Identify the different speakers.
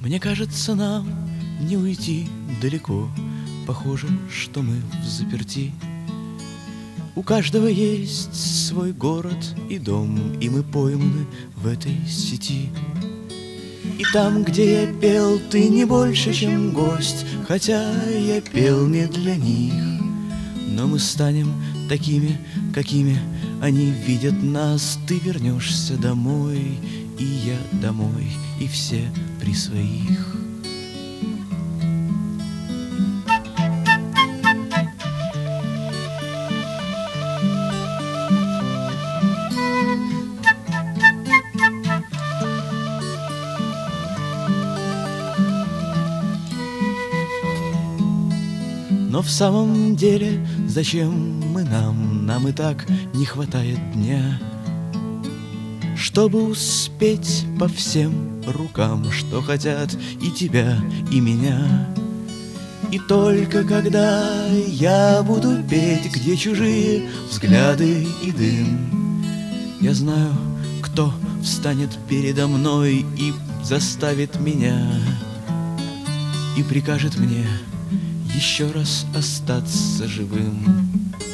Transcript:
Speaker 1: Мне кажется, нам не уйти далеко. Похоже, что мы взаперти. У каждого есть свой город и дом, и мы пойманы в этой сети. И там, где я пел, ты не больше, чем гость, хотя я пел не для них. Но мы станем такими, какими они видят нас. Ты вернешься домой, и я домой, и все при своих. Но в самом деле, зачем мы нам? Нам и так не хватает дня, чтобы успеть по всем рукам, что хотят и тебя, и меня. И только когда я буду петь, где чужие взгляды и дым, я знаю, кто встанет передо мной и заставит меня, и прикажет мне еще раз остаться живым.